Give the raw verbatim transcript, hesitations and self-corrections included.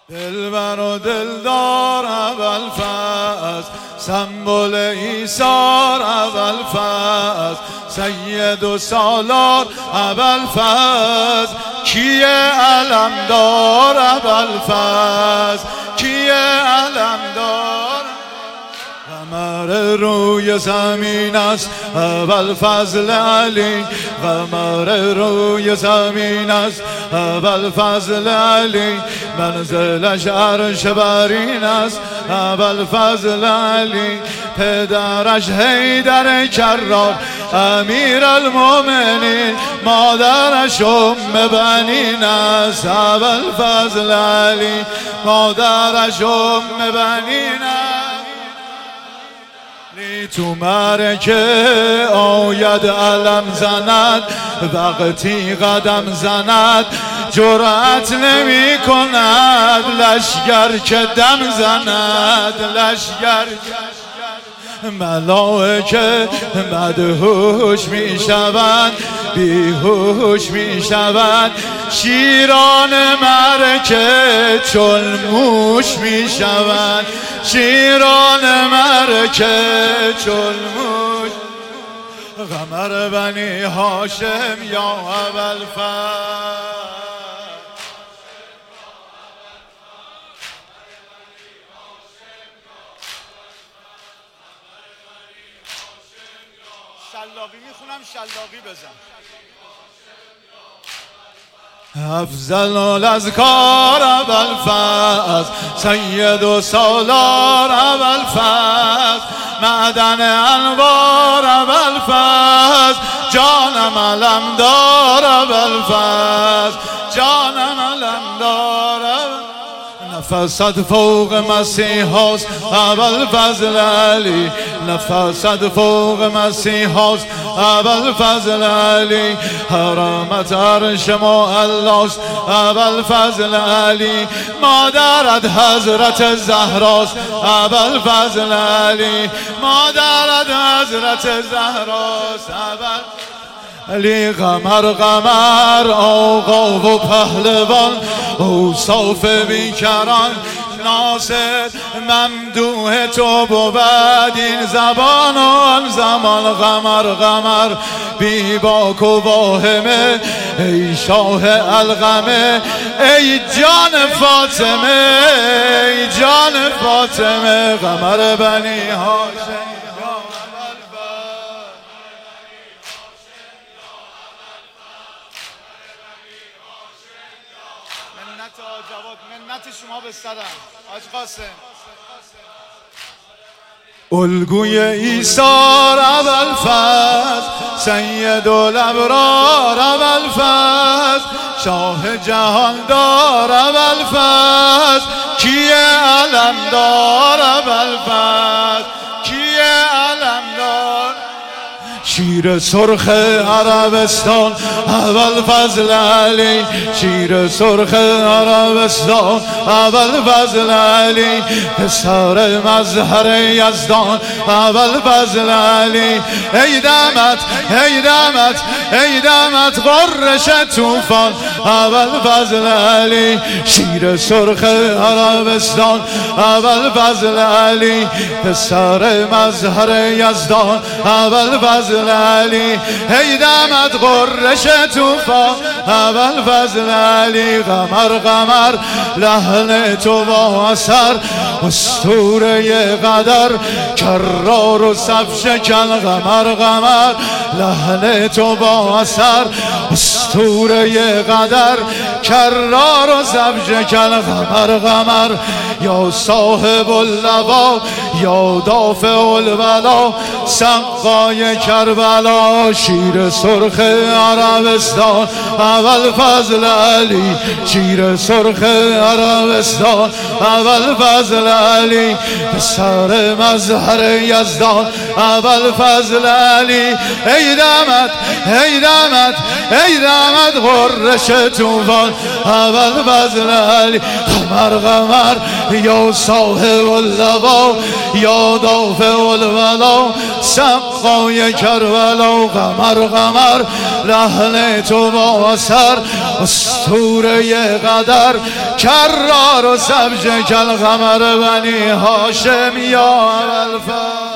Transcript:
دلبر و دلدار اول فصل، سمبل ایثار اول فصل، سید و سالار اول فصل، کیه علمدار اول فصل، کیه علمدار؟ قمر روی زمین است اول فضل علی، قمر روی زمین است اول فضل علی، منزلش عرش برین است اول فضل علی، پدرش حیدر کرار امیر المؤمنین، مادرش ام بنین است اول فضل علی، مادرش ام بنین است. تو معرکه آید علم زند، وقتی قدم زند جرأت نمی کند، لشگر که دم زند، لشگر ملائکه مدهوش می شوند، بیهوش می شوند، شیران معرکه چون موش می شوند، شیران معرکه چون موش. قمر بنی هاشم یا اول فصل، شلاقی میخونم، شلاقی بزن. افضل الاذکار اول فصل، سید و سالار اول فصل، معدن انوار اول فصل، جانم علمدار اول فصل، جانم علمدار. نفست فوق مسیحاست اول فضل علی، نفست فوق مسیحاست اول فضل علی، حرامت عرش معلاست اول فضل علی، مادرت حضرت زهراست اول فضل علی، مادرت حضرت زهراست اول علی. قمر قمر آقا و پهلوان، اوصاف بیکران، ناصر ممدوح تو بود این زبان و آن زمان. قمر قمر بی باک و واهمه، ای شاه القمه، ای جان فاطمه، ای جان فاطمه. قمر بنی هاشم جواد، منت شما به سرم حاج قاسم. الگوی ایثار اول فصل، سید الابرار اول فصل، شاه جهاندار اول فصل، کیه علمدار اول فصل، کیه علمدار؟ شیر سرخ عربستان اول فضل علی، شیر سرخ عربستان اول فضل علی، پسر مظهر یزدان اول فضل علی. ای دمت ای دمت ای دمت قرش طوفان اول فضل علی، شیر سرخ عربستان اول فضل علی، پسر مظهر یزدان اول فضل علی. ای دمت قرش طوفان اول فضل علی. قمر قمر لحن تو با اثر، اسطوره قدر کرار و صف شکن. قمر قمر لحن تو با اثر، اسطوره قدر کرار و صف شکن. قمر قمر یا صاحب اللوا، یا دافع البلا، سقای کربلا، شیر سرخ عربستان اول فضل علی، شیر سرخ عربستان اول فضل علی، پسر مظهر یزدان اول فضل علی. ای دمت ای دمت ای دمت قرش طوفان اول فضل علی. قمر قمر یا صاحب اللوا، یا دافع البلا، سقای کربلا، ولو قمر قمر رهن تو با سر اسطوره قدر کرار و سبج کل قمر بنی هاشم یا الفا.